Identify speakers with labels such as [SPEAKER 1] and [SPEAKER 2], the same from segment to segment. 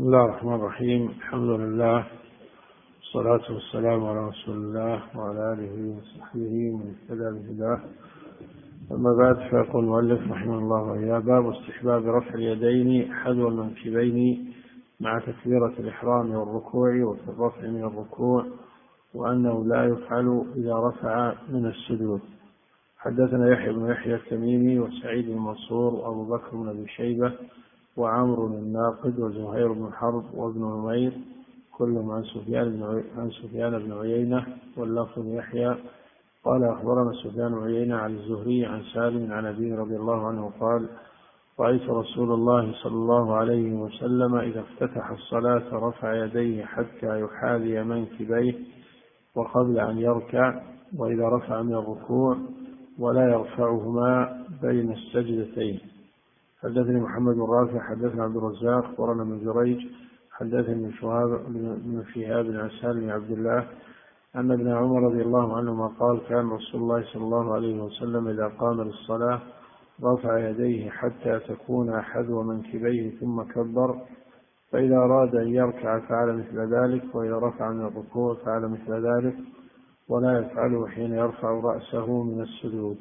[SPEAKER 1] بسم الله الرحمن الرحيم. الحمد لله والصلاة والسلام على رسول الله وعلى آله وصحبه ومن اهتدى بهداه. أما بعد، فيقول المؤلف رحمه الله وإياه: باب استحباب رفع اليدين حذو المنكبين مع تكبيرة الإحرام والركوع وفي الرفع من الركوع، وأنه لا يفعل إذا رفع من السجود. حدثنا يحيى بن يحيى التميمي وسعيد بن منصور وأبو بكر بن أبي شيبة وعمرو الناقد وزهير بن حرب وابن نمير كلهم عن سفيان بن عيينة، واللفظ يحيى قال أخبرنا سفيان بن عيينة عن الزهري عن سالم عن أبيه رضي الله عنه قال: رأيت رسول الله صلى الله عليه وسلم إذا افتتح الصلاة رفع يديه حتى يحاذي منكبيه وقبل أن يركع، وإذا رفع من الركوع ولا يرفعهما بين السجدتين. حدثني محمد بن رافع حدثنا عبد الرزاق أخبرنا من جريج حدثني من شهاب بن سالم بن عبد الله أن ابن عمر رضي الله عنهما قال: كان رسول الله صلى الله عليه وسلم إذا قام للصلاة رفع يديه حتى تكون حذو منكبيه ثم كبر، فإذا أراد أن يركع فعل مثل ذلك، وإذا رفع من الركوع فعل مثل ذلك، ولا يفعله حين يرفع رأسه من السجود.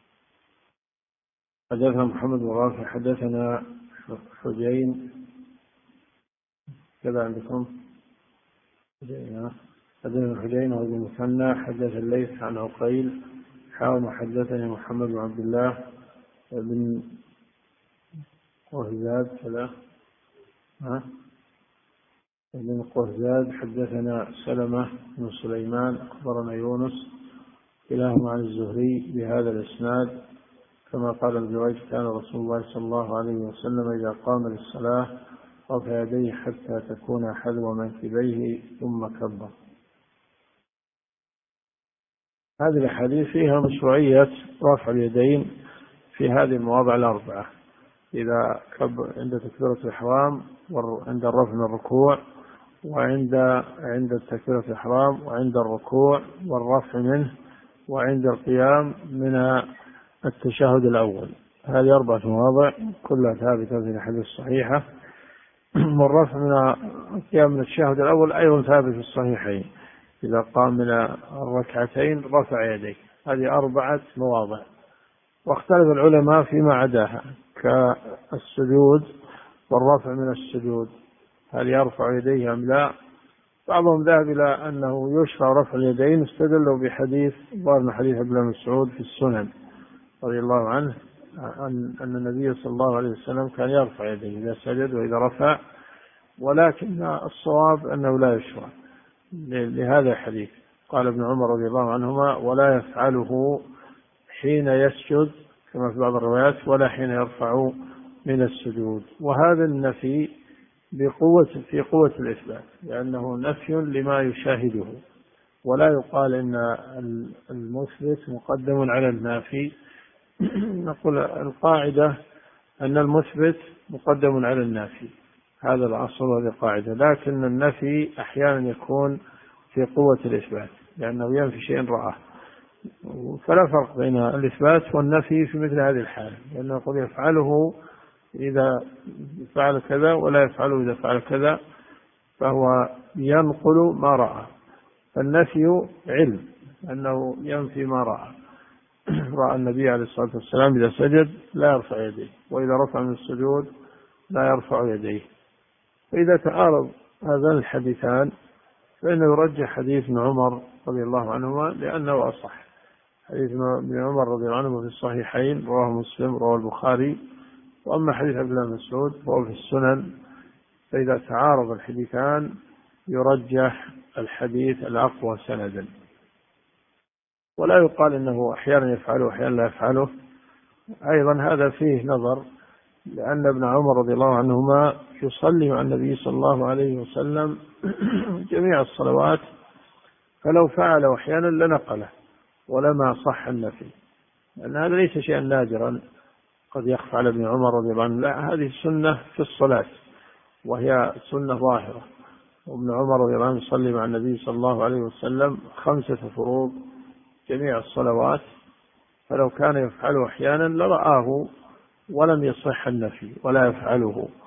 [SPEAKER 1] حدثنا محمد بن رافع حدثنا حجين كذا عندكم حدثنا حجين وابن مثنى حدث الليث عن عقيل حدثني محمد بن عبد الله بن قهزاد بن قهزاد حدثنا سلمة بن سليمان أخبرنا يونس كلاهما عن الزهري بهذا الإسناد كما قال ابن جريج: كان رسول الله صلى الله عليه وسلم إذا قام للصلاة رفع يديه حتى تكون حذو منكبيه ثم كبر. هذه الأحاديث فيها مشروعية رفع اليدين في هذه المواضع الأربعة: إذا عند تكبيرة الإحرام، وعند الرفع من الركوع، وعند تكبيرة الإحرام، وعند الركوع والرفع منه، وعند القيام من التشهد الأول. هذه 4 مواضع كلها ثابتة في الحديث الصحيحة. والرفع من القيام من التشهد الأول أيضا ثابت في الصحيحين: إذا قام من الركعتين رفع يديه. هذه 4 مواضع، واختلف العلماء فيما عداها كالسجود والرفع من السجود، هل يرفع يديه أم لا. بعضهم ذهب إلى أنه يشرع رفع اليدين، استدلوا بحديث حديث ابن مسعود في السنن رضي الله عنه أن النبي صلى الله عليه وسلم كان يرفع يديه إذا سجد وإذا رفع، ولكن الصواب أنه لا يشرع لهذا الحديث. قال ابن عمر رضي الله عنهما: ولا يفعله حين يسجد كما في بعض الروايات، ولا حين يرفع من السجود. وهذا النفي في قوة الإثبات، لأنه نفي لما يشاهده، ولا يقال إن المثبت مقدم على النافي. نقول القاعدة أن المثبت مقدم على النافي، هذا الأصل وهذه قاعدة، لكن النفي أحيانا يكون في قوة الإثبات لأنه ينفي شيء رآه، فلا فرق بين الإثبات والنفي في مثل هذه الحالة، لأنه يقول يفعله إذا فعل كذا ولا يفعله إذا فعل كذا، فهو ينقل ما رأى. فالنفي علم أنه ينفي ما رأى النبي عليه الصلاة والسلام إذا سجد لا يرفع يديه، وإذا رفع من السجود لا يرفع يديه. فإذا تعارض هذان الحديثان فإنه يرجح حديث ابن عمر رضي الله عنهما لأنه أصح. حديث ابن عمر رضي الله عنه في الصحيحين، رواه مسلم، رواه البخاري. وأما حديث عبد الله بن مسعود فهو في السنن. فإذا تعارض الحديثان يرجح الحديث الأقوى سندا. ولا يقال إنه أحيانا يفعله وأحيانا لا يفعله، أيضا هذا فيه نظر، لأن ابن عمر رضي الله عنهما يصلي مع النبي صلى الله عليه وسلم جميع الصلوات، فلو فعل أحيانا لنقله ولما صح النفي، لأن هذا ليس شيئا نادرا قد يخفى على ابن عمر رضي الله عنه، لا، هذه السنة في الصلاة وهي سنة ظاهرة. وابن عمر رضي الله عنه يصلي مع النبي صلى الله عليه وسلم 5 فروض جميع الصلوات، فلو كان يفعله أحيانا لرآه ولم يصح النفي ولا يفعله.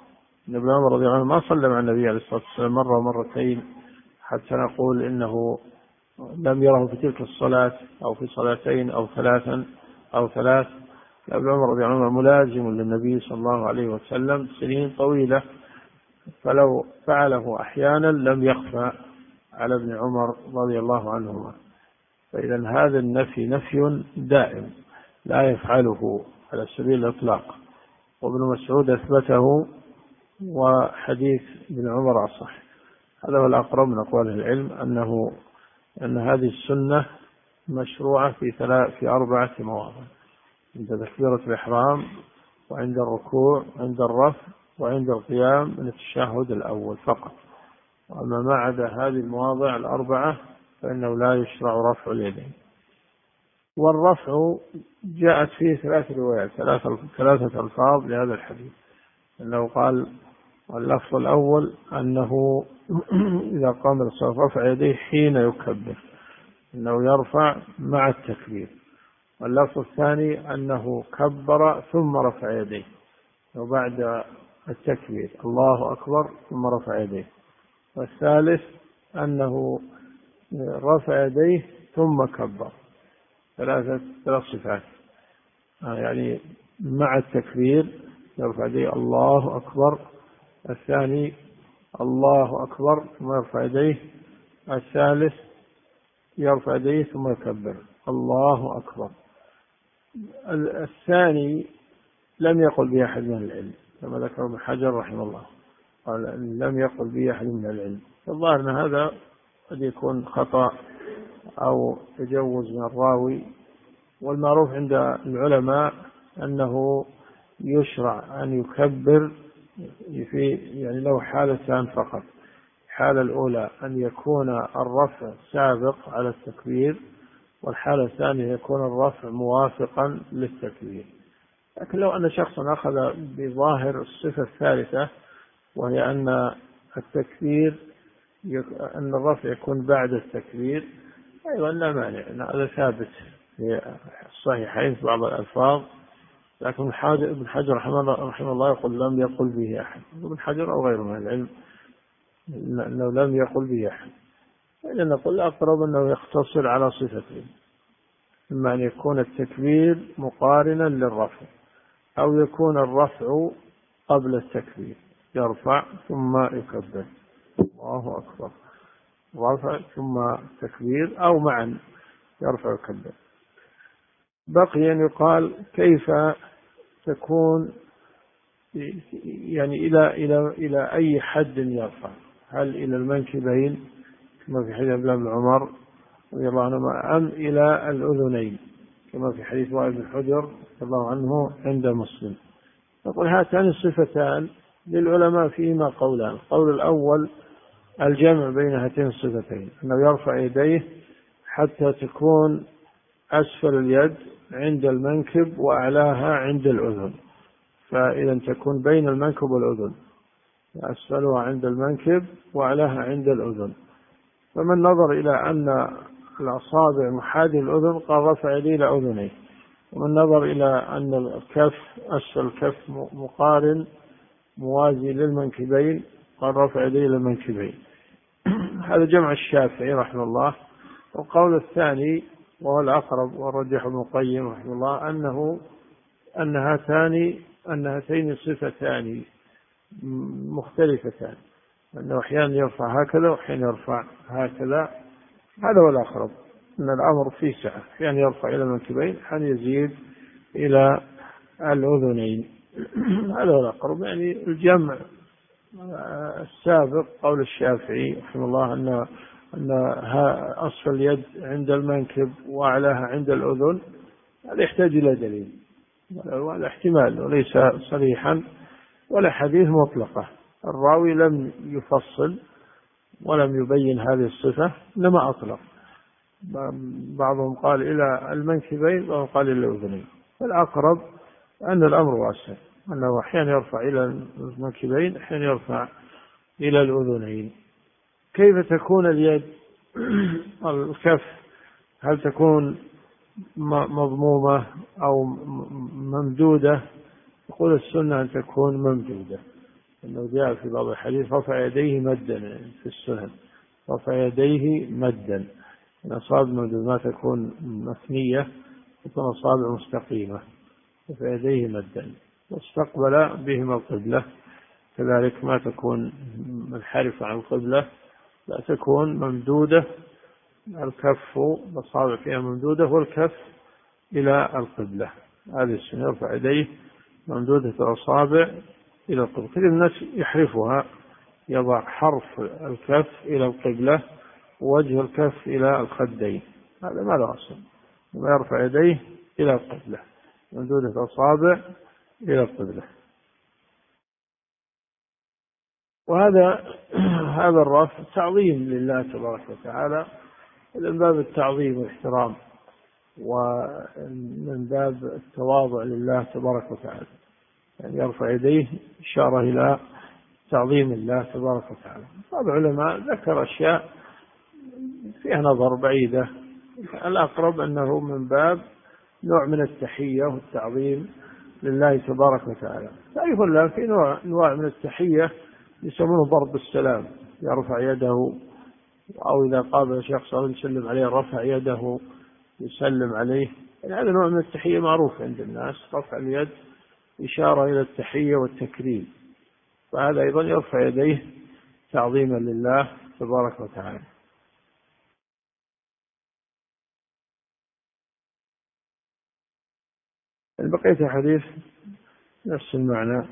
[SPEAKER 1] إن ابن عمر رضي الله عنه ما صلى مع النبي عليه الصلاة والسلام مرة ومرتين حتى نقول إنه لم يره في تلك الصلاة أو في صلاتين أو ثلاثا أو ثلاث. ابن عمر رضي الله عنه ملازم للنبي صلى الله عليه وسلم سنين طويلة، فلو فعله أحيانا لم يخفى على ابن عمر رضي الله عنهما. فإذا هذا النفي نفي دائم لا يفعله على سبيل الإطلاق، وابن مسعود أثبته وحديث ابن عمر أصح. هذا هو الأقرب من أقوال العلم أن هذه السنة مشروعة في 4 مواضع: عند تكبيرة الإحرام، وعند الركوع، عند الرفع، وعند القيام من التشهد الأول فقط. وأما ما عدا هذه المواضع 4 فإنه لا يشرع رفع اليدين. والرفع جاءت فيه 3 روايات، 3 ألفاظ لهذا الحديث. أنه قال اللفظ الأول أنه إذا قام للصلاة رفع يديه حين يكبر، أنه يرفع مع التكبير. واللفظ الثاني أنه كبر ثم رفع يديه، وبعد التكبير الله أكبر ثم رفع يديه. والثالث أنه رفع يديه ثم كبر. 3 صفات، يعني مع التكبير يرفع يديه الله أكبر، الثاني الله أكبر ثم يرفع يديه، الثالث يرفع يديه ثم يكبر الله أكبر. الثاني لم يقل به أحد من العلم كما ذكر ابن حجر رحمه الله، قال لم يقل به أحد من العلم. الظاهر أن هذا قد يكون خطأ أو تجوز من الراوي. والمعروف عند العلماء أنه يشرع أن يكبر يعني له حالتان فقط. الحالة الأولى أن يكون الرفع سابق على التكبير، والحالة الثانية يكون الرفع موافقا للتكبير. لكن لو أن شخصا أخذ بظاهر الصفة الثالثة، وهي أن التكبير أن الرفع يكون بعد التكبير، أيضا لا مانع، هذا ثابت في الصحيحين في بعض الألفاظ. لكن ابن حجر رحمه الله يقول لم يقل به أحد، ابن حجر أو غيره من العلم أنه لم يقل به أحد. فإذا نقول أقرب أنه يقتصر على صفتين: إما أن يكون التكبير مقارنا للرفع، أو يكون الرفع قبل التكبير يرفع ثم يكبر الله أكبر، رفع ثم تكبير، أو معا يرفع ويكبر. بقي أن يقال كيف تكون، يعني إلى أي حد يرفع؟ هل إلى المنكبين كما في حديث ابن عمر رضي الله عنهما، أم إلى الأذنين كما في حديث وائل بن حجر رضي الله عنه عند مسلم؟ نقول هاتان الصفتان للعلماء فيهما قولان. القول الأول الجمع بين هاتين الصفتين، أنه يرفع يديه حتى تكون أسفل اليد عند المنكب وأعلاها عند الأذن، فإذا تكون بين المنكب والأذن، أسفلها عند المنكب وأعلاها عند الأذن. فمن نظر إلى أن الأصابع محاذي الأذن قال رفع يديه إلى أذنيه، ومن نظر إلى أن الكف أسفل الكف مقارن موازي للمنكبين قال رفع يديه إلى المنكبين. هذا جمع الشافعي رحمه الله. والقول الثاني وهو الأقرب ورجح ابن القيم رحمه الله أن هاتين الصفتان مختلفتان، أنه أحيانا يرفع هكذا وأحيانا يرفع هكذا. هذا هو الأقرب، أن الأمر فيه سعة، أحيانا يرفع إلى المنكبين، أحيانا يزيد إلى الأذنين. هذا هو الأقرب. يعني الجمع السابق قول الشافعي رحمه الله أن أصل اليد عند المنكب وأعلاها عند الأذن، هذا يحتاج إلى دليل، وهذا احتمال وليس صريحا ولا حديث مطلقة. الراوي لم يفصل ولم يبين هذه الصفة، إنما أطلق. بعضهم قال إلى المنكبين وبعضهم قال إلى الأذنين. فالأقرب أن الأمر واسع، أنه أحيانا يرفع إلى المنكبين أحيانا يرفع إلى الأذنين. كيف تكون اليد الكف؟ هل تكون مضمومة أو ممدودة؟ يقول السنة أن تكون ممدودة، أنه جاء في بعض الحديث رفع يديه مدا في السنن، رفع يديه مدا، الأصابع ما تكون مثنية تكون أصابع مستقيمة، رفع يديه مدا، واستقبل بهما القبلة، كذلك ما تكون منحرفة عن القبلة، لا تكون ممدودة، الكف الأصابع فيها ممدودة والكف إلى القبلة، هذه السنة يرفع يديه ممدودة الأصابع إلى القبلة. كثير الناس يحرفها، يضع حرف الكف إلى القبلة ووجه الكف إلى الخدين، هذا ما له أصل، ما يرفع يديه إلى القبلة، ممدودة الأصابع إلى القبلة. هذا الرفع تعظيم لله تبارك وتعالى، من باب التعظيم والاحترام، ومن باب التواضع لله تبارك وتعالى، يعني يرفع يديه إشارة إلى تعظيم الله تبارك وتعالى. بعض العلماء ذكر أشياء فيها نظر بعيدة، الأقرب أنه من باب نوع من التحية والتعظيم لله تبارك وتعالى. تعرف الله في نوع من التحية يسمونه ضرب السلام، يرفع يده، أو إذا قابل شخص أو يسلم عليه رفع يده يسلم عليه، يعني هذا نوع من التحية معروف عند الناس، رفع اليد إشارة إلى التحية والتكريم، فهذا أيضا يرفع يديه تعظيما لله تبارك وتعالى. بقية الحديث نفس المعنى.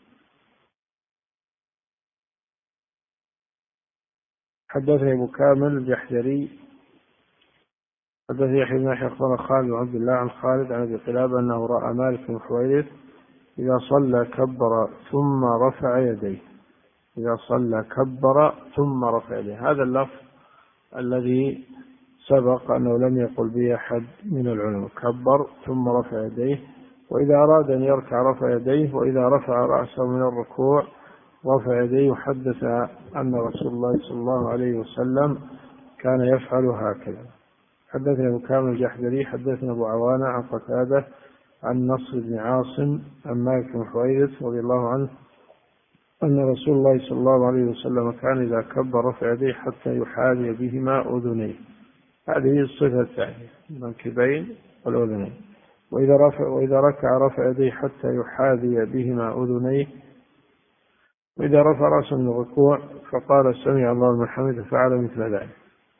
[SPEAKER 1] حدثني أبو كامل الجحدري حدثني يحيى بن يحيى أخبر خالد بن عبد الله عن خالد عن أبي قلابة أنه رأى مالك بن حويرث إذا صلى كبر ثم رفع يديه، إذا صلى كبر ثم رفع يديه، هذا اللفظ الذي سبق أنه لم يقل به أحد من العلماء، كبر ثم رفع يديه، وإذا أراد أن يركع رفع يديه، وإذا رفع رأسه من الركوع رفع يديه. حدث أن رسول الله صلى الله عليه وسلم كان يفعل هكذا. حدثنا أبو كامل الجحدري حدثنا أبو عوانة عن قتادة عن نصر بن عاصم عن مالك بن حويرث رضي الله عنه أن رسول الله صلى الله عليه وسلم كان إذا كبر رفع يديه حتى يحاذي بهما أذنيه، هذه الصفة الثانية، المنكبين والأذنين. وإذا ركع رفع يديه حتى يحاذي بهما أذنيه، وإذا رفع رأسه من الركوع فقال سمع الله لمن حمده فعل مثل ذلك.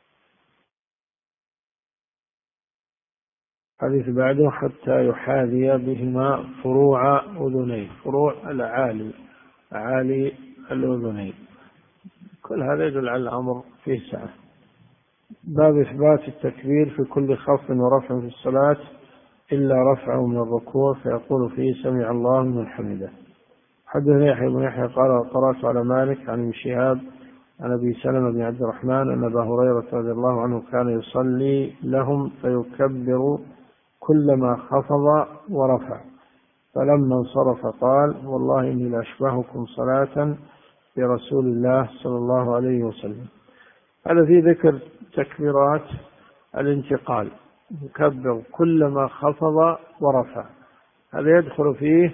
[SPEAKER 1] حديث بعده حتى يحاذي بهما فروع أذنيه، فروع الأعالي، أعالي الأذنين، كل هذا يدل على الأمر فيه سعة. باب إثبات التكبير في كل خفض ورفع في الصلاة إلا رفعه من الركوع فيقول فيه سمع الله لمن حمده. حدثني يحيى بن يحيى قال قرأت على مالك عن ابن شهاب عن أبي سلمة بن عبد الرحمن أن أبا هريرة رضي الله عنه كان يصلي لهم فيكبر كلما خفض ورفع، فلما انصرف قال والله إني لأشبهكم صلاة برسول الله صلى الله عليه وسلم. هذا في ذكر تكبيرات الانتقال، يكبر كلما خفض ورفع، هذا يدخل فيه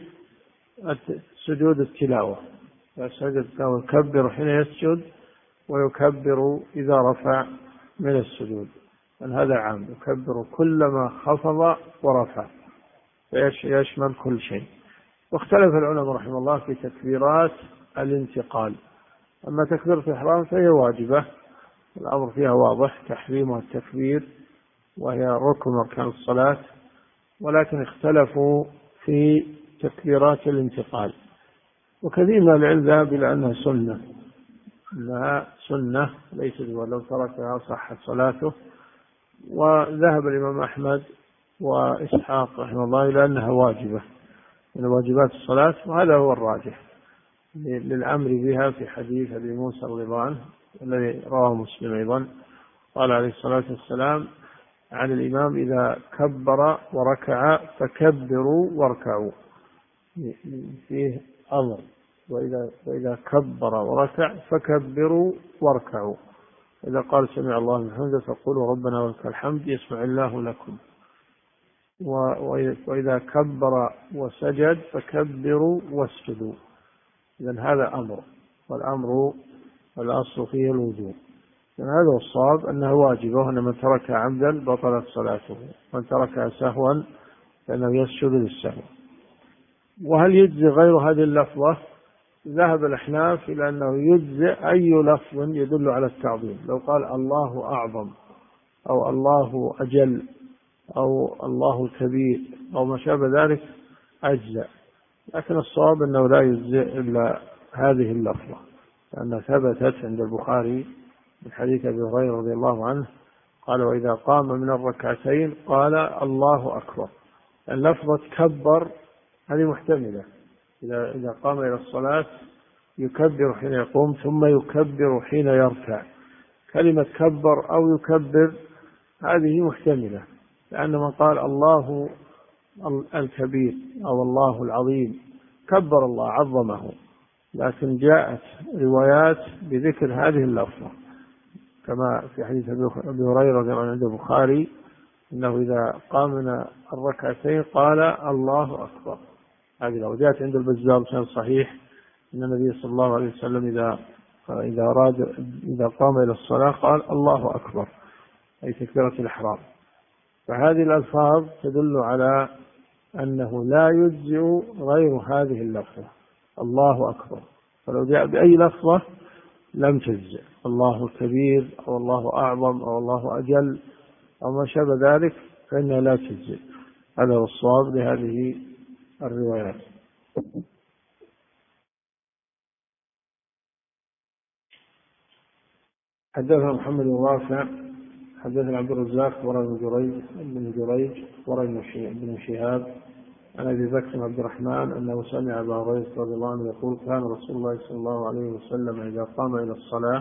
[SPEAKER 1] سجود التلاوة، يكبر حين يسجد ويكبر إذا رفع من السجود، هذا عام، يكبر كلما خفض ورفع فيشمل كل شيء. واختلف العلماء رحمه الله في تكبيرات الانتقال، أما تكبيرة الإحرام فهي واجبة، الأمر فيها واضح تحريمها التكبير، وهي ركن أركان الصلاة، ولكن اختلفوا في تكبيرات الانتقال، وكثير من العلم ذهب إلى أنها سنة، أنها سنة ليست ولو تركها صحت صلاته، وذهب الإمام أحمد وإسحاق رحمه الله إلى أنها واجبة من واجبات الصلاة، وهذا هو الراجح للأمر بها في حديث أبي موسى رضي الله عنه الذي رواه مسلم أيضا، قال عليه الصلاة والسلام عن الإمام إذا كبر وركع فكبروا واركعوا، فيه أمر، وإذا كبر وركع فكبروا واركعوا، إذا قال سمع الله لمن حمده فقولوا ربنا ولك الحمد يسمع الله لكم، وإذا كبر وسجد فكبروا واسجدوا، إذن هذا أمر، والأمر والأصل فيه الوجوب. هذا هو الصواب أنها واجبة، وأن من تركها عمدا بطلت صلاته، من تركها سهوا فإنه يسجد للسهو. وهل يجزي غير هذه اللفظة؟ ذهب الأحناف إلى أنه يجزي أي لفظ يدل على التعظيم، لو قال الله أعظم أو الله أجل أو الله كبير أو ما شابه ذلك أجزاء، لكن الصواب أنه لا يجزي إلا هذه اللفظة، لأنها ثبتت عند البخاري من حديث أبي هريرة رضي الله عنه قال: وإذا قام من الركعتين قال الله أكبر. اللفظة كبر هذه محتملة، إذا قام إلى الصلاة يكبر حين يقوم ثم يكبر حين يركع. كلمة كبر أو يكبر هذه محتملة، لأن من قال الله الكبير أو الله العظيم كبر الله عظمه، لكن جاءت روايات بذكر هذه اللفظة كما في حديث أبي هريرة رضي الله عنه عند البخاري إنه إذا قام من الركعتين قال الله أكبر. هذه لو جاءت عند البزار بسند صحيح أن النبي صلى الله عليه وسلم إذا قام إلى الصلاة قال الله أكبر، أي تكبيرة الإحرام. فهذه الألفاظ تدل على أنه لا يجزئ غير هذه اللفظة الله أكبر، فلو جاء بأي لفظة لم تجزئ، الله كبير أو الله أعظم أو الله أجل أو ما شابه ذلك فإنها لا تجزئ. هذا هو الصواب لهذه الروايات. حدثنا محمد بن رافع حدثنا عبد الرزاق بن جريج بن شهاب عن أبي بكر عبد الرحمن أنه سمع أبا هريرة رضي الله عنه يقول: كان رسول الله صلى الله عليه وسلم إذا قام إلى الصلاة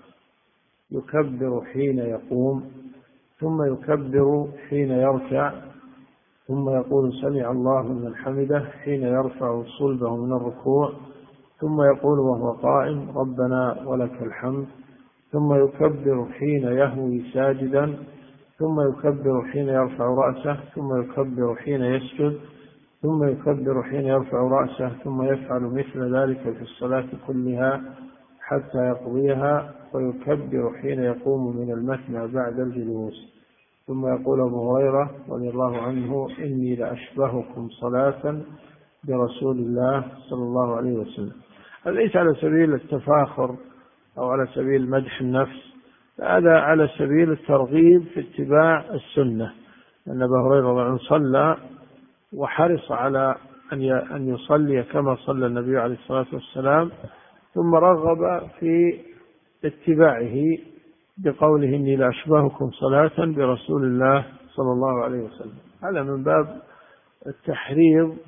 [SPEAKER 1] يكبر حين يقوم ثم يكبر حين يركع ثم يقول: سمع الله لمن حمده حين يرفع صلبه من الركوع ثم يقول وهو قائم: ربنا ولك الحمد، ثم يكبر حين يهوي ساجدا، ثم يكبر حين يرفع رأسه، ثم يكبر حين يسجد، ثم يكبر حين يرفع رأسه، ثم يفعل مثل ذلك في الصلاة كلها حتى يقضيها، ويكبر حين يقوم من المثنى بعد الجلوس. ثم يقول أبو هريرة رضي الله عنه: إني لأشبهكم صلاة برسول الله صلى الله عليه وسلم. هذا ليس على سبيل التفاخر أو على سبيل مدح النفس، هذا على سبيل الترغيب في اتباع السنة، أن أبا هريرة رضي الله عنه صلى وحرص على أن يصلي كما صلى النبي عليه الصلاة والسلام، ثم رغب في اتباعه بقوله: إني لأشبهكم صلاة برسول الله صلى الله عليه وسلم. هذا من باب التحريض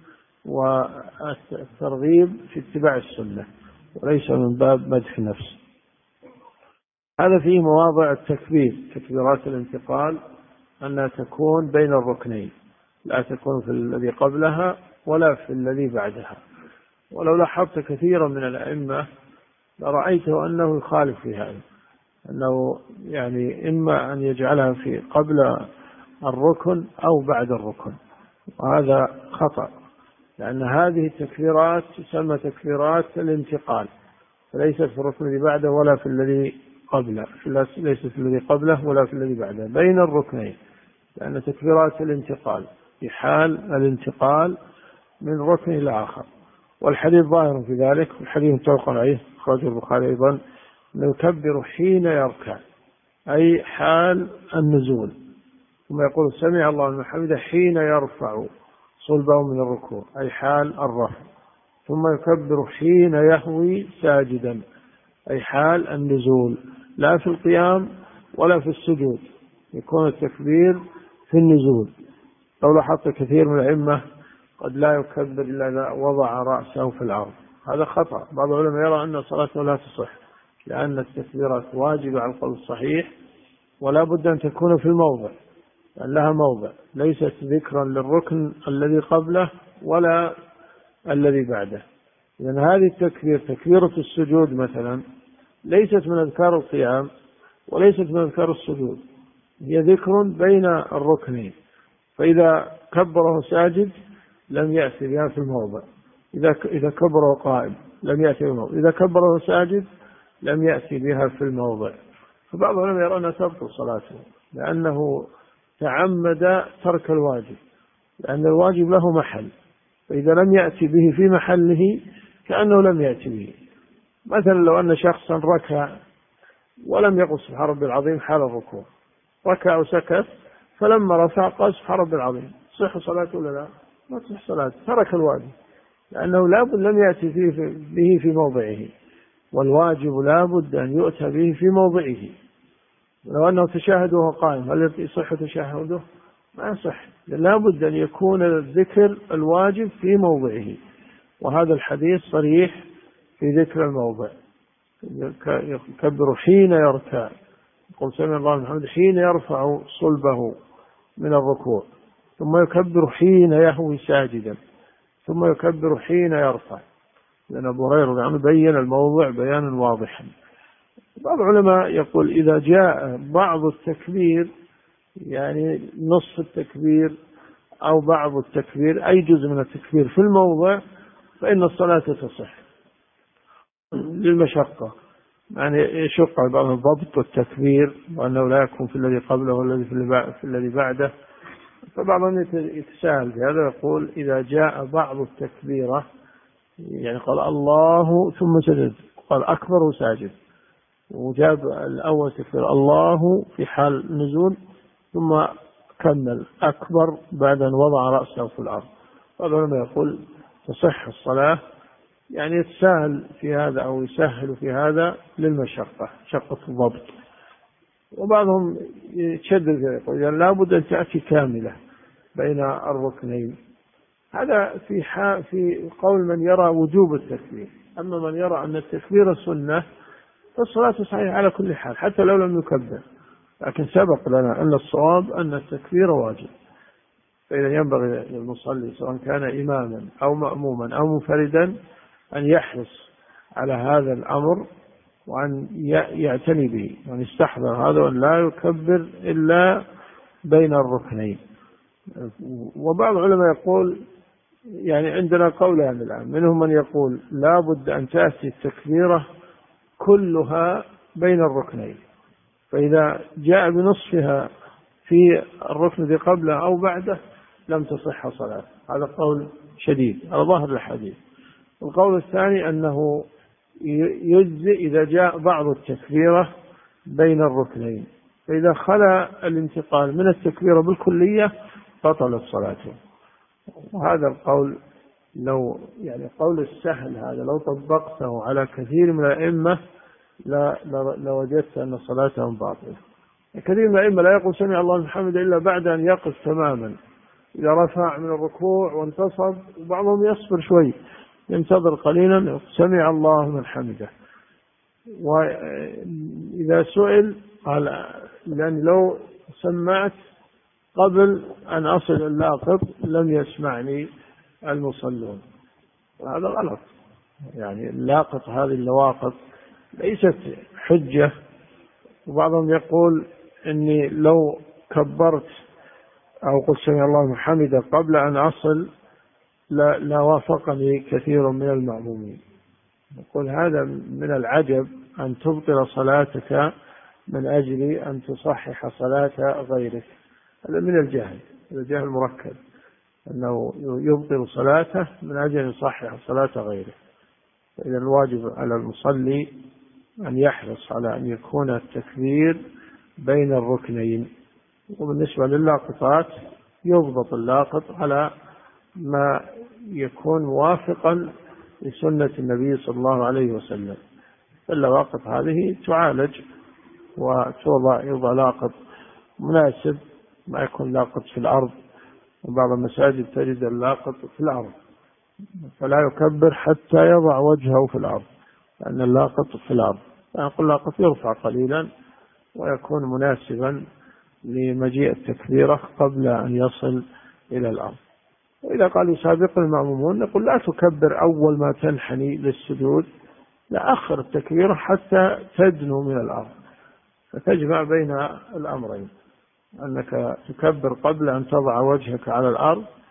[SPEAKER 1] والترغيب في اتباع السنة، وليس من باب مدح النفس. هذا فيه مواضع التكبير، تكبيرات الانتقال، أنها تكون بين الركنين، لا تكون في الذي قبلها ولا في الذي بعدها. ولو لاحظت كثيرا من الأئمة لرأيته أنه يخالف في هذا، أنه يعني إما أن يجعلها في قبل الركن أو بعد الركن، وهذا خطأ، لأن هذه التكبيرات تسمى تكبيرات الانتقال، فليست في الركن الذي بعده ولا في الذي قبله، ليست في الذي قبله ولا في الذي بعده، بين الركنين، لأن تكبيرات الانتقال في حال الانتقال من ركن إلى آخر. والحديث ظاهر في ذلك، والحديث متفق عليه أخرجه البخاري أيضا، أنه يكبر حين يركع أي حال النزول، ثم يقول: سمع الله لمن حمده حين يرفع صلبه من الركوع أي حال الرفع، ثم يكبر حين يهوي ساجدا أي حال النزول، لا في القيام ولا في السجود، يكون التكبير في النزول. لو لاحظت كثير من الأئمة قد لا يكبر إلا إذا وضع رأسه في الأرض، هذا خطأ. بعض العلماء يرى أن صلاته لا تصح، لأن التكبيرات واجبة على القول الصحيح، ولا بد أن تكون في الموضع، لأن لها موضع، ليست ذكرا للركن الذي قبله ولا الذي بعده. لأن هذه التكبير، تكبيرة السجود مثلا، ليست من أذكار القيام وليست من أذكار السجود، هي ذكر بين الركنين، فإذا كبره ساجد لم يأتي بها في الموضع، إذا كبره قائم لم يأتي بالموضع، إذا كبر وهو ساجد لم يأتي بها في الموضع. فبعض العلماء يرى أنها تبطل صلاته لأنه تعمد ترك الواجب، لأن الواجب له محل، فإذا لم يأتي به في محله كأنه لم يأتي به. مثلا لو أن شخصا ركع ولم يقل سبحان ربي العظيم حال الركوع، ركع وسكت، فلما رفع قال سبحان ربي العظيم، صح صلاته ولا لا؟ ما تصح صلاته، ترك الواجب، لأنه لابد لم يأتي به في موضعه، والواجب لابد أن يؤتى به في موضعه. لو أنه تشاهد وهو قائم هل يصح تشاهده؟ ما يصح، لابد أن يكون الذكر الواجب في موضعه، وهذا الحديث صريح في ذكر الموضع. يكبر حين يركع، يقول سمع الله لمن حمده حين يرفع صلبه من الركوع، ثم يكبر حين يهوي ساجدا، ثم يكبر حين يرفع، لأن أبو هريرة عنه بين الموضع بيانا واضحا. بعض العلماء يقول إذا جاء بعض التكبير، يعني نصف التكبير أو بعض التكبير، أي جزء من التكبير في الموضع، فإن الصلاة تصح للمشقة، يعني يشق على بعض الضبط والتكبير، وأنه لا يكون في الذي قبله والذي في الذي بعده، فبعضهم يتساهل في هذا، يقول إذا جاء بعض التكبيرة، يعني قال الله ثم سجد، قال أكبر وساجد، وجاب الأول تكبير الله في حال نزول، ثم كمل أكبر بعد أن وضع رأسه في الأرض، فهذا يقول تصح الصلاة، يعني يتساهل في هذا أو يسهل في هذا للمشقة، شقة الضبط. وبعضهم يتشدد يقول لابد أن تأتي كاملة بين الركنين، هذا في قول من يرى وجوب التكبير. أما من يرى أن التكبير سنة فالصلاة صحيحة على كل حال حتى لو لم يكبر، لكن سبق لنا أن الصواب أن التكبير واجب، فإذا ينبغي للمصلي سواء كان إماما أو مأموما أو منفردا أن يحرص على هذا الأمر، وأن يعتني به، وأن يستحضر هذا، وأن لا يكبر إلا بين الركنين. وبعض العلماء يقول، يعني عندنا قولان الآن، منهم من يقول لا بد أن تأتي التكبيرة كلها بين الركنين، فإذا جاء بنصفها في الركن الذي قبله أو بعده لم تصح صلاة. هذا قول شديد على ظاهر الحديث. القول الثاني أنه يجزئ إذا جاء بعض التكبيرة بين الركنين، فإذا خلا الانتقال من التكبيرة بالكلية بطلت صلاته. وهذا القول لو يعني قول السهل هذا لو طبقته على كثير من الأئمة لوجدت أن صلاتهم باطلة. كثير من الأئمة لا يقول سمع الله لمن حمده إلا بعد أن يقف تماما، إذا رفع من الركوع وانتصب، وبعضهم يصبر شوي ينتظر قليلا سمع الله لمن حمده. وإذا سئل قال لأن لو سمعت قبل أن أصل اللاقط لم يسمعني المصلون، وهذا غلط. يعني اللاقط هذه اللواقط ليست حجة. وبعضهم يقول إني لو كبرت أو قلت سمع الله لمن حمده قبل أن أصل لا وافقني كثير من المأمومين. يقول هذا من العجب أن تبطل صلاتك من أجل أن تصحح صلاة غيرك، هذا من الجهل، هذا جهل مركب، أنه يبطل صلاته من أجل أن يصحح صلاة غيره. فإذا الواجب على المصلي أن يحرص على أن يكون التكبير بين الركنين. وبالنسبة للاقطات يضبط اللاقط على ما يكون موافقا لسنة النبي صلى الله عليه وسلم، فاللواقط هذه تعالج ويوضع لاقط مناسب، ما يكون لاقط في الأرض، وبعض المساجد تجد اللاقط في الأرض فلا يكبر حتى يضع وجهه في الأرض، لأن اللاقط في الأرض، فنقول اللاقط يرفع قليلا ويكون مناسبا لمجيء التكبيرة قبل أن يصل إلى الأرض. وإذا قال يسابق المأمومون نقول لا تكبر أول ما تنحني للسجود، لا أخر التكبيرة حتى تدنو من الأرض، فتجمع بين الأمرين، أنك تكبر قبل أن تضع وجهك على الأرض،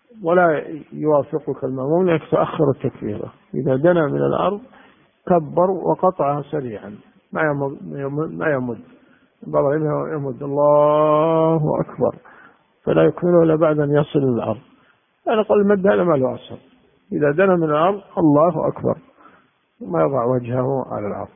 [SPEAKER 1] ولا يوافقك المأموم لأنك تأخر التكبيرة. إذا دنا من الأرض كبر وقطعها سريعا، ما يمد بعض يمد الله أكبر، فلا يكمله إلا بعد أن يصل إلى الأرض. أنا قل المد هذا ما له أصل. إذا دنا من الأرض الله أكبر، ما يضع وجهه على الأرض.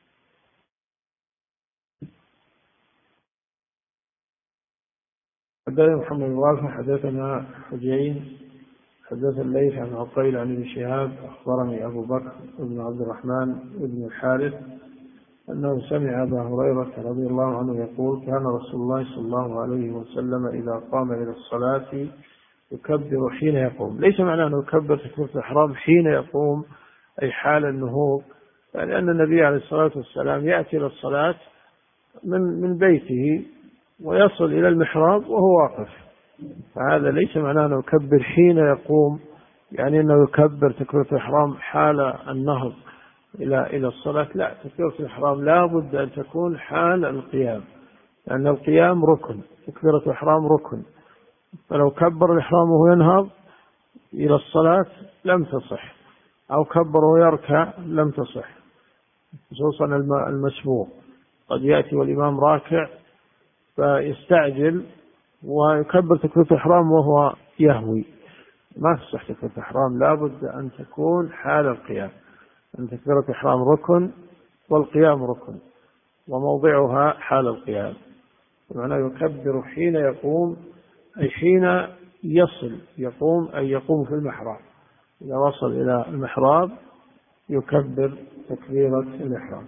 [SPEAKER 1] حدثنا محمد بن رافع حدثنا حجين حدث الليث عن عقيل عن ابن شهاب أخبرني أبو بكر بن عبد الرحمن بن الحارث أنه سمع أبا هريرة رضي الله عنه يقول: كان رسول الله صلى الله عليه وسلم إذا قام إلى الصلاة يكبر حين يقوم. ليس معناه أنه يكبر تكبيرة الإحرام حين يقوم أي حال النهوض، لأن النبي عليه الصلاة والسلام يأتي إلى الصلاة من بيته ويصل إلى المحراب وهو واقف، فهذا ليس معناه أنه يكبر حين يقوم، يعني أنه يكبر تكبيرة الإحرام حال النهض إلى الصلاة. لا، تكبيرة الإحرام لا بد أن تكون حال القيام، لأن القيام ركن، تكبيرة الإحرام ركن، فلو كبر الإحرام وهو ينهض إلى الصلاة لم تصح، أو كبر ويركع لم تصح، خصوصا المسبوق قد يأتي والإمام راكع فيستعجل ويكبر تكبيرة الإحرام وهو يهوي، ما تصح تكبيرة الإحرام، لا بد أن تكون حال القيام، أن تكبيرة الإحرام ركن والقيام ركن وموضعها حال القيام. بمعنى يكبر حين يقوم أي حين يصل، يقوم أي يقوم في المحراب، إذا وصل إلى المحراب يكبر تكبيرة الإحرام.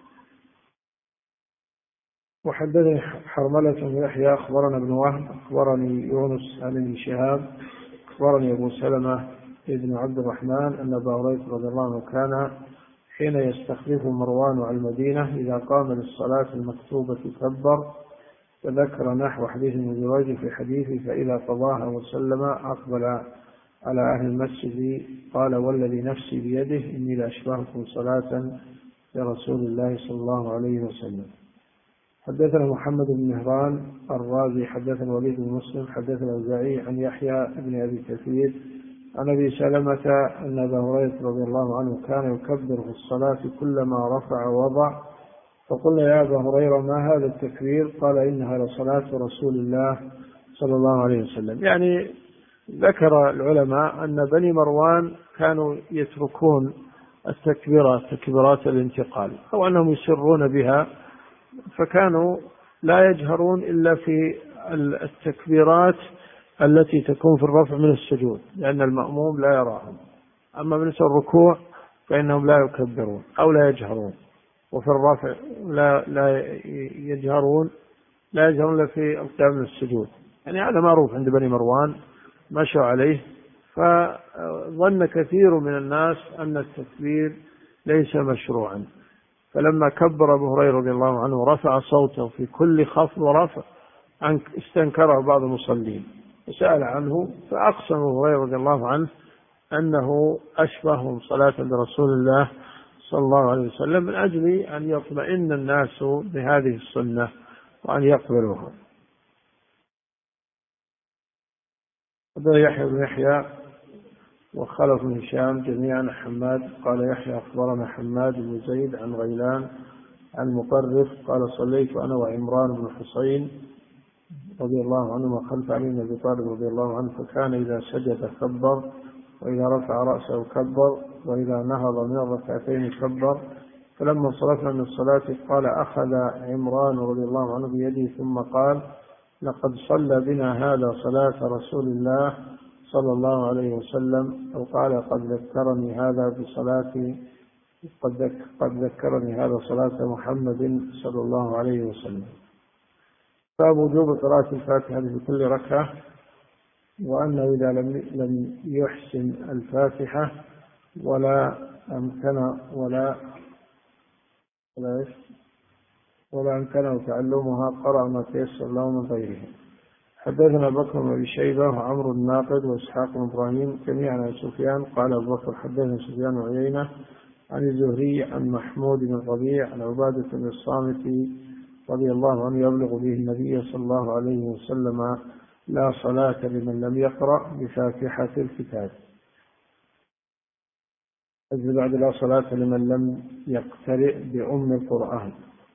[SPEAKER 1] وحدثني حرملة بن يحيى أخبرنا ابن وهب أخبرني يونس عن ابن شهاب أخبرني أبو سلمة بن عبد الرحمن أن أبا هريرة رضي الله عنه كان حين يستخلف مروان على المدينة إذا قام للصلاة المكتوبة كبر، فذكر نحو حديث ابن جريج في حديثه: فإذا قضاها وسلم أقبل على أهل المسجد قال: والذي نفسي بيده إني لأشبهكم صلاة لرسول الله صلى الله عليه وسلم. حدثنا محمد بن مهران الرازي حدثنا وليد بن مسلم حدثنا الأوزاعي عن يحيى بن أبي كثير عن أبي سلمة أن أبا هريرة رضي الله عنه كان يكبر في الصلاة كلما رفع وضع، فقلنا: يا أبا هريرة ما هذا التكبير؟ قال: إنها لصلاة رسول الله صلى الله عليه وسلم. يعني ذكر العلماء أن بني مروان كانوا يتركون تكبيرات الانتقال، أو أنهم يسرون بها، فكانوا لا يجهرون إلا في التكبيرات التي تكون في الرفع من السجود، لأن المأموم لا يراهم. أما بالنسبة للركوع فإنهم لا يكبرون أو لا يجهرون، وفي الرفع لا يجهرون إلا في القيام من السجود. يعني هذا معروف عند بني مروان مشوا عليه، فظن كثير من الناس أن التكبير ليس مشروعا، فلما كبر أبو هريرة رضي الله عنه رفع صوته في كل خفض ورفع استنكره بعض المصلين وسأل عنه، فأقسم أبو هريرة رضي الله عنه أنه أشبههم صلاة برسول الله صلى الله عليه وسلم، من أجل أن يطمئن الناس بهذه السنة وأن يقبلوها. هذا يحيى بن يحيى وخلف بن هشام جميعا حماد قال يحيى أخبرنا حماد بن زيد عن غيلان عن مقرف قال: صليت أنا وعمران بن حصين رضي الله عنهما خلف علي بن أبي طالب رضي الله عنه، فكان إذا سجد كبر، وإذا رفع رأسه كبر، وإذا نهض من الركعتين كبر. فلما انصرفنا من الصلاة قال: أخذ عمران رضي الله عنه بيده ثم قال: لقد صلى بنا هذا صلاة رسول الله صلى الله عليه وسلم، أو قال: قد ذكرني هذا صلاة محمد صلى الله عليه وسلم. باب وجوب قراءة الفاتحة في كل ركعة، وأنه إذا لم يحسن الفاتحة ولا أمكنه تعلمها قرأ ما تيسر له من غيره. حدثنا بكر بن أبي شيبة وعمرو الناقد وإسحاق بن إبراهيم جميعا عن سفيان قال أبو بكر حدثنا سفيان وعيينة عن الزهري عن محمود بن الربيع عن عبادة بن الصامت رضي الله عنه يبلغ به النبي صلى الله عليه وسلم لا صلاة لمن لم يقرأ بفاتحة الكتاب. بعد لا صلاة لمن لم يقترئ بأم القرآن.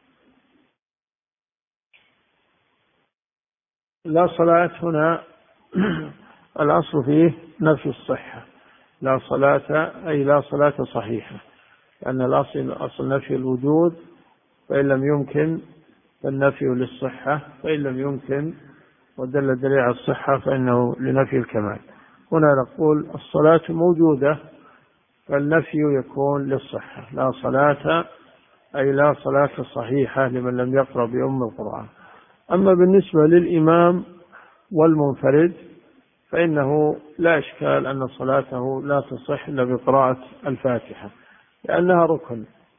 [SPEAKER 1] لا صلاة هنا الأصل فيه نفي الصحة، لا صلاة أي لا صلاة صحيحة، لأن الأصل نفي الوجود، فإن لم يمكن فالنفي للصحة، فإن لم يمكن ودل الدليل على الصحة فإنه لنفي الكمال. هنا نقول الصلاة موجودة فالنفي يكون للصحة، لا صلاة أي لا صلاة صحيحة لمن لم يقرأ بأم القرآن. أما بالنسبة للإمام والمنفرد فإنه لا إشكال أن صلاته لا تصح إلا بقراءة الفاتحة، لأنها ركن،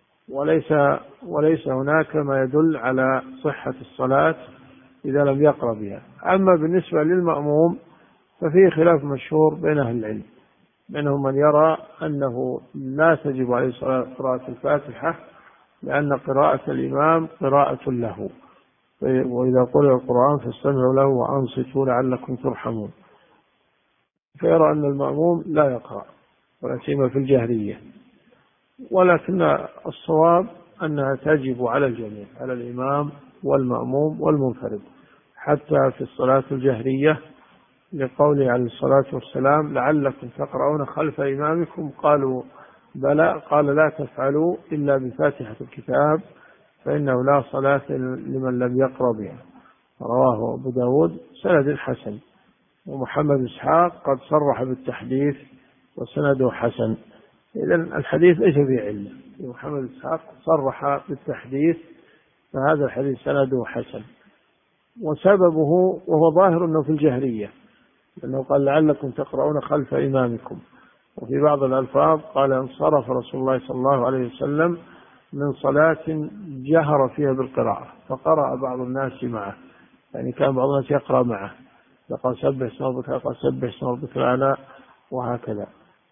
[SPEAKER 1] وليس هناك ما يدل على صحة الصلاة إذا لم يقرأ بها. أما بالنسبة للمأموم ففيه خلاف مشهور بين أهل العلم، منهم من يرى أنه لا تجب عليه قراءة الفاتحة، لأن قراءة الإمام قراءة له، وإذا قرأ القرآن فاستمعوا له وأنصتوا لعلكم ترحمون، فيرى أن المأموم لا يقرأ ولا سيما في الجهرية. ولكن الصواب أنها تجب على الجميع، على الإمام والمأموم والمنفرد، حتى في الصلاة الجهرية، لقوله عليه الصلاة والسلام لعلكم تقرؤون خلف إمامكم، قالوا بلى، قال لا تفعلوا إلا بفاتحة الكتاب فإنه لا صلاة لمن لم يقرأ بها. رواه أبو داود سند حسن، ومحمد إسحاق قد صرح بالتحديث وسنده حسن. إذن الحديث ليس فيه علة، محمد إسحاق صرح بالتحديث، فهذا الحديث سنده حسن. وسببه وهو ظاهر أنه في الجهرية، لأنه قال لعلكم تقرؤون خلف إمامكم، وفي بعض الألفاظ قال انصرف رسول الله صلى الله عليه وسلم من صلاة جهر فيها بالقراءة فقرأ بعض الناس معه، يعني كان بعض الناس يقرأ معه، لقد سبح اسم ربك، لقد سبح اسم ربك الأعلى، وهكذا.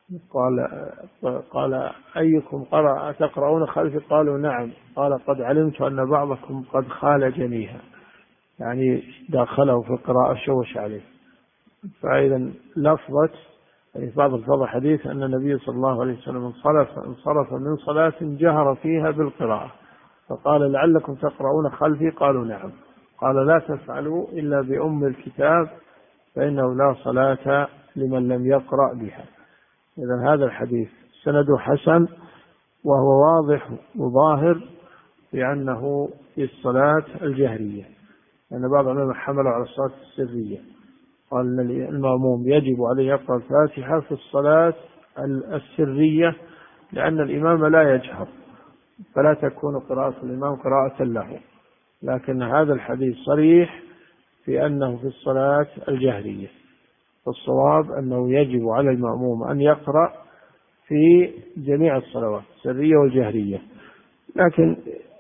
[SPEAKER 1] قال أيكم قرأ تقرؤون خلفي؟ قالوا نعم. قال قد علمت أن بعضكم قد خال جنيها، يعني داخله في القراءة شوش عليه. فإذا لفظة في بعض الفاظ الحديث أن النبي صلى الله عليه وسلم انصرف من صلاة جهر فيها بالقراءة، فقال لعلكم تقرؤون خلفي؟ قالوا نعم. قال لا تفعلوا إلا بأم الكتاب فإنه لا صلاة لمن لم يقرأ بها. إذن هذا الحديث سنده حسن، وهو واضح وظاهر بأنه في الصلاة الجهرية، لأن بعض العلماء حملوا على الصلاة السرية، قال أن المأموم يجب عليه يقرأ الفاتحة في الصلاة السرية، لأن الإمام لا يجهر، فلا تكون قراءة الإمام قراءة له. لكن هذا الحديث صريح في أنه في الصلاة الجهرية، فالصواب أنه يجب على المأموم أن يقرأ في جميع الصلوات السرية والجهرية. لكن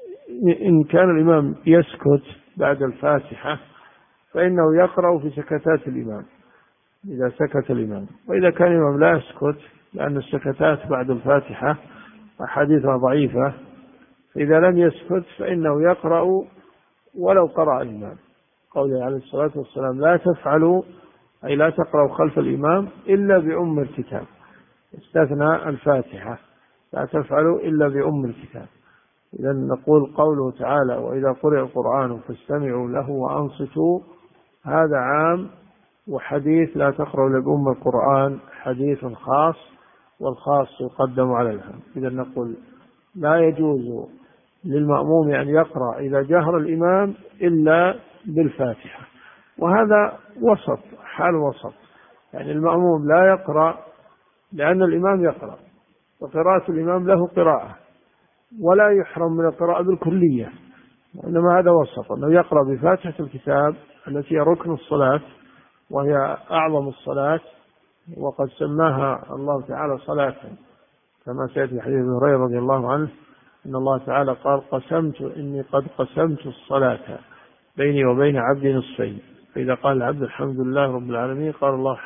[SPEAKER 1] إن كان الإمام يسكت بعد الفاتحة فإنه يقرأ في سكتات الإمام إذا سكت الإمام، وإذا كان الإمام لا يسكت، لأن السكتات بعد الفاتحة أحاديثها ضعيفة، إذا لم يسكت فإنه يقرأ ولو قرأ الإمام، قوله عليه الصلاة والسلام لا تفعلوا أي لا تقرأوا خلف الإمام إلا بأم الكتاب، استثنى الفاتحة، لا تفعلوا إلا بأم الكتاب. إذا نقول قوله تعالى وإذا قرئ القرآن فاستمعوا له وأنصتوا، هذا عام، وحديث لا تقرأوا إلا بأم القرآن حديث خاص، والخاص يقدم على العام. إذا نقول لا يجوز للمأموم أن يقرأ إذا جهر الإمام إلا بالفاتحة، وهذا وسط، حال وسط، يعني المأموم لا يقرأ لأن الإمام يقرأ، وقراءة الإمام له قراءة، ولا يحرم من القراءة بالكلية، إنما هذا وسط، أنه يقرأ بفاتحة الكتاب التي هي ركن الصلاة وهي أعظم الصلاة، وقد سماها الله تعالى صلاة، كما سيأتي حديث ابن هريرة رضي الله عنه إن الله تعالى قال إني قد قسمت الصلاة بيني وبين عبدي نصفين، فإذا قال العبد الحمد لله رب العالمين قال الله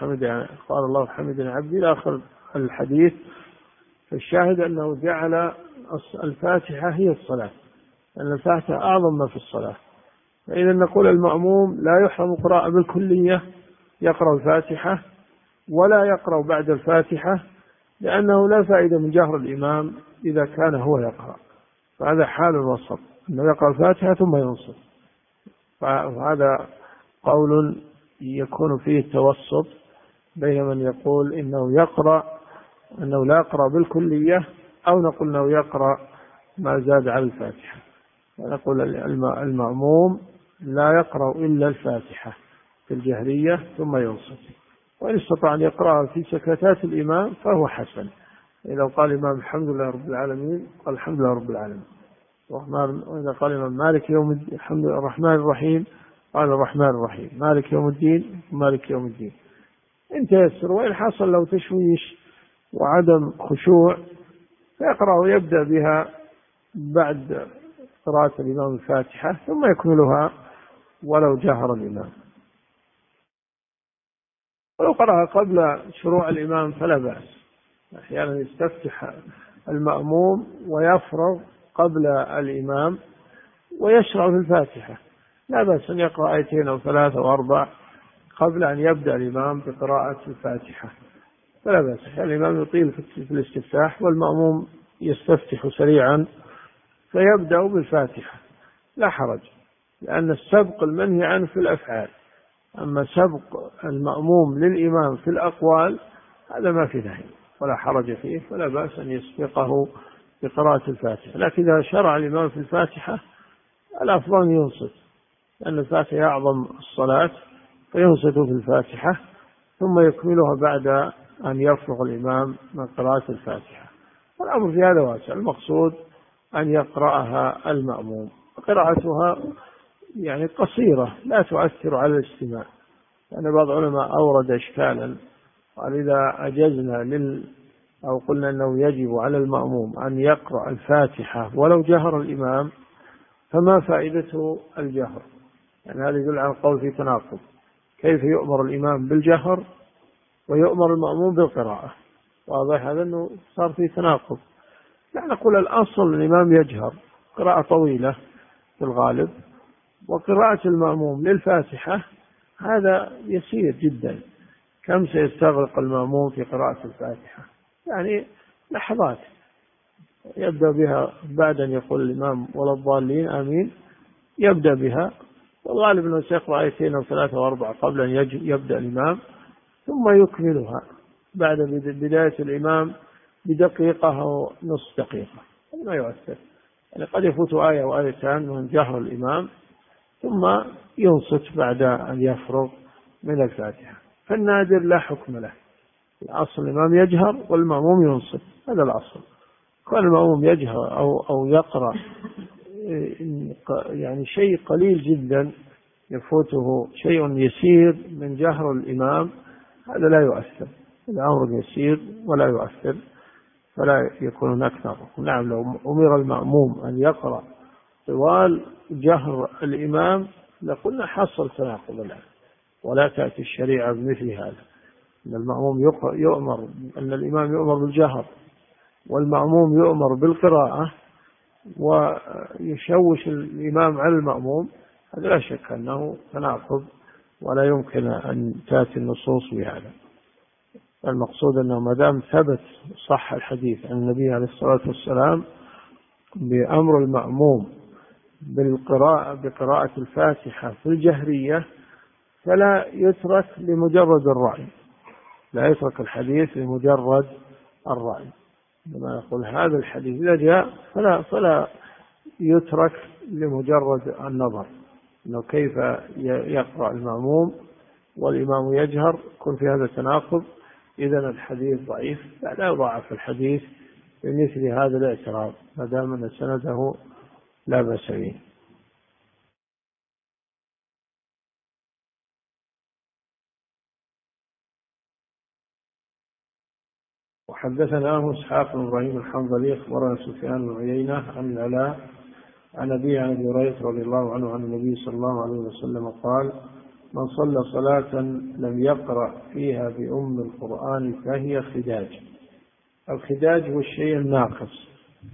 [SPEAKER 1] حمدني عبدي إلى آخر الحديث. فالشاهد أنه جعل الفاتحة هي الصلاة، لأن الفاتحة أعظم ما في الصلاة. فإذا نقول المأموم لا يحرم قراءة بالكلية، يقرأ الفاتحة ولا يقرأ بعد الفاتحة، لأنه لا فائدة من جهر الإمام إذا كان هو يقرأ، فهذا حال الوسط، أنه يقرأ الفاتحة ثم ينصت. فهذا قول يكون فيه التوسط بين من يقول إنه لا يقرأ بالكلية، أو نقول أنه يقرأ ما زاد على الفاتحة. ونقول المأموم لا يقرأ إلا الفاتحة في الجهرية ثم ينصت، وإن استطاع أن يقرأها في سكتات الإمام فهو حسن. إذا قال الإمام الحمد لله رب العالمين قال الحمد لله رب العالمين، وإذا قال الإمام مالك يوم الدين الحمد لله الرحمن الرحيم قال الرحمن الرحيم، مالك يوم الدين مالك يوم الدين، إن تيسر. وإن حصل له تشويش وعدم خشوع فيقرأ ويبدأ بها بعد قراءة الإمام الفاتحة ثم يكملها ولو جهر الإمام. ولو قرأها قبل شروع الإمام فلا بأس، أحيانا يستفتح المأموم ويفرغ قبل الإمام ويشرع في الفاتحة، لا بأس أن يقرأ آيتين أو 3 أو 4 قبل أن يبدأ الإمام بقراءة الفاتحة، فلا بأس. الإمام يطيل في الاستفتاح والمأموم يستفتح سريعا فيبدأ بالفاتحة، لا حرج، لأن السبق المنهي عنه في الأفعال، أما سبق المأموم للإمام في الأقوال هذا ما في نهي ولا حرج فيه، فلا بأس أن يسبقه بقراءة الفاتحة. لكن إذا شرع الإمام في الفاتحة الأفضل أن ينصت، لأن الفاتحة أعظم الصلاة، فينصت في الفاتحة ثم يكملها بعد أن يفرغ الإمام من قراءة الفاتحة. والأمر في هذا واسع، المقصود أن يقرأها المأموم، قراءتها يعني قصيرة لا تؤثر على الاستماع، لأن بعض العلماء أورد إشكالا قال إذا أجزنا أو قلنا أنه يجب على المأموم أن يقرأ الفاتحة ولو جهر الإمام فما فائدته الجهر؟ يعني هذا يدل على القول في تناقض، كيف يؤمر الإمام بالجهر ويؤمر المأموم بالقراءة؟ واضح هذا أنه صار في تناقض. يعني نقول الأصل الإمام يجهر قراءة طويلة في الغالب، وقراءة المأموم للفاتحة هذا يسير جدا. كم سيستغرق المأموم في قراءة الفاتحة؟ يعني لحظات، يبدأ بها بعد أن يقول الإمام ولا الضالين آمين، يبدأ بها، والغالب أنه سيقرأ آيتين أو 3 أو 4 قبل أن يبدأ الإمام، ثم يكملها بعد بداية الإمام بدقيقة أو نصف دقيقة، ما يؤثر. يعني قد يفوت آية أو آيتان من جهر الإمام ثم ينصت بعد أن يفرغ من الفاتحة، فالنادر لا حكم له. الأصل الإمام يجهر والمأموم ينصت، هذا الأصل. كان المأموم يجهر أو يقرأ يعني شيء قليل جدا، يفوته شيء يسير من جهر الإمام، هذا لا يؤثر، الأمر يسير ولا يؤثر، فلا يكون هناك نقص. نعم، لو أمر المأموم أن يقرأ طوال جهر الإمام لقلنا حصل تناقض الآن، ولا تأتي الشريعة بمثل هذا، أن المأموم يؤمر، أن الإمام يؤمر بالجهر والمأموم يؤمر بالقراءة ويشوش الإمام على المأموم، هذا لا شك أنه تناقض ولا يمكن أن تأتي النصوص بهذا. المقصود أنه ما دام ثبت صح الحديث عن النبي عليه الصلاة والسلام بأمر المأموم بقراءة الفاتحة في الجهرية فلا يترك لمجرد الرأي، لا يترك الحديث لمجرد الرأي. لما يقول هذا الحديث إذا جاء فلا يترك لمجرد النظر أنه كيف يقرأ المأموم والإمام يجهر، يكون في هذا تناقض، إذن الحديث ضعيف. لا يضاعف الحديث بمثل هذا الاعتراض ما دام أن سنده لا بأس به. وحدثنا إسحاق بن إبراهيم الحنظلي أخبرنا سفيان بن عيينة عن العلاء عن أبي هريرة رضي الله عنه عن النبي صلى الله عليه وسلم قال: من صلى صلاة لم يقرأ فيها بأم القرآن فهي خداج. الخداج هو الشيء الناقص،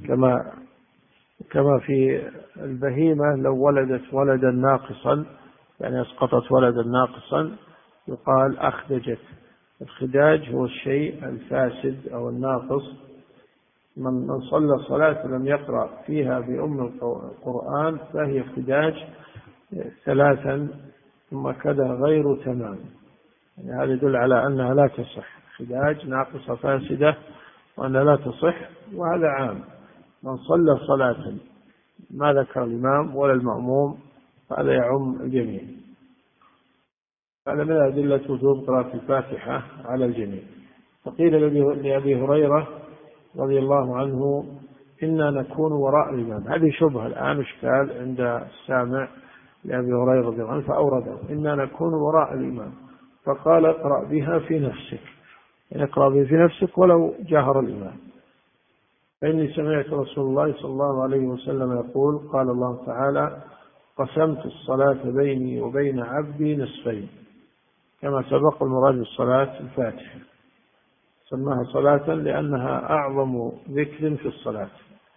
[SPEAKER 1] كما في البهيمة لو ولدت ولدا ناقصا، يعني أسقطت ولدا ناقصا، يقال أخدجت. الخداج هو الشيء الفاسد أو الناقص. من صلى الصلاة ولم يقرأ فيها بأم القرآن فهي خداج 3 ثم كذا غير تمام، يعني هذا يدل على أنها لا تصح، خداج ناقصة فاسدة وأنها لا تصح. وهذا عام، من صلى صلاة ما ذكر الإمام ولا المأموم هذا يعم الجميع. هذا من أدلة وجوب قراءة الفاتحة على الجميع. فقيل لأبي هريرة رضي الله عنه إنا نكون وراء الإمام. هذه شبهة الآن إشكال عند السامع لأبي هريرة رضي الله عنه فأورده إنا نكون وراء الإمام، فقال اقرأ بها في نفسك، يعني اقرأ بها في نفسك ولو جاهر الإمام. فإني سمعت رسول الله صلى الله عليه وسلم يقول قال الله تعالى قسمت الصلاة بيني وبين عبدي نصفين، كما سبق المراد بالصلاة الفاتحة، سماها صلاة لأنها أعظم ذكر في الصلاة.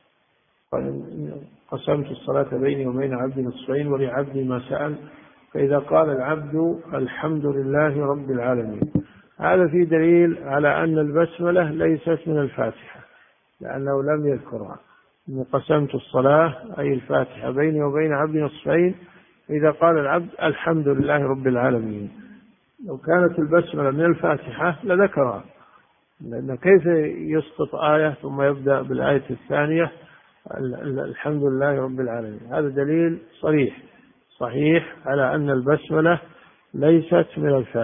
[SPEAKER 1] قسمت الصلاة بيني وبين عبدي نصفين ولعبدي ما سأل، فإذا قال العبد الحمد لله رب العالمين هذا في دليل على أن البسملة ليست من الفاتحة لأنه لم يذكرها. قسمت الصلاة أي الفاتحة بيني وبين عبدي نصفين، إذا قال العبد الحمد لله رب العالمين. لو كانت البسملة من الفاتحة لذكرها، لأن كيف يسقط آية ثم يبدأ بالآية الثانية الحمد لله رب العالمين؟ هذا دليل صريح صحيح على أن البسملة ليست من الفاتحة.